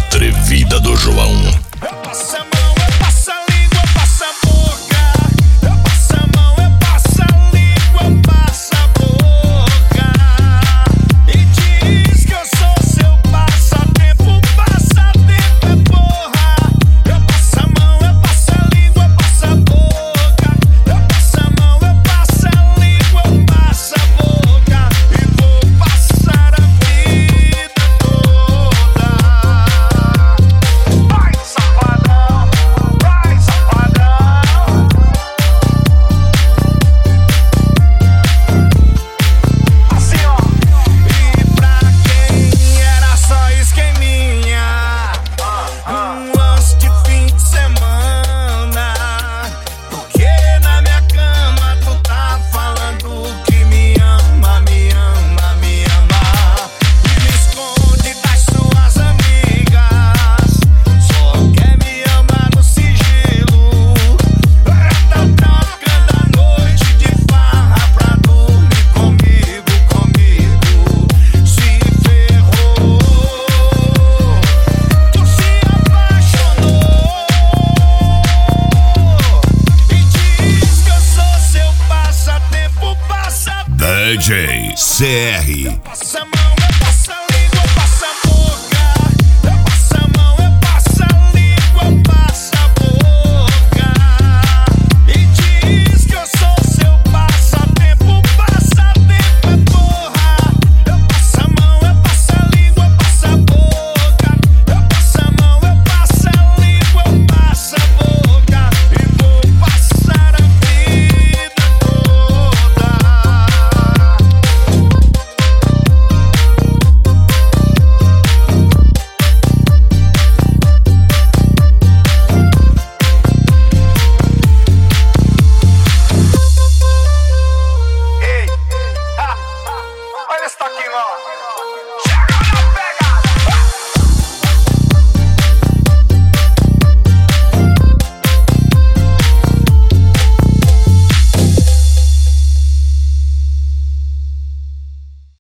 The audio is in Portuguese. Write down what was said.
Atrevida do João. Eu passo a mão, eu passo a língua, eu passo a boca. Eu passo a mão, eu passo a língua, eu passo a boca. E diz que eu sou seu passatempo é porra. Eu passo a mão, eu passo a língua, eu passo a boca. Eu passo a mão, eu passo a língua, eu passo a boca. E vou passar a vida toda. Vai, safadão, vai, safadão. Assim, ó. E pra quem era só esqueminha, lance de fim de semana. Porque na minha cama tu tá falando que me ama, me ama, me ama. E me esconde das suas amigas. Só quer me amar no sigilo. Tá trocando a noite de farra pra dormir comigo, comigo. Se ferrou. Tu se apaixonou. E diz que eu sou seu passatempo, DJ CR. passa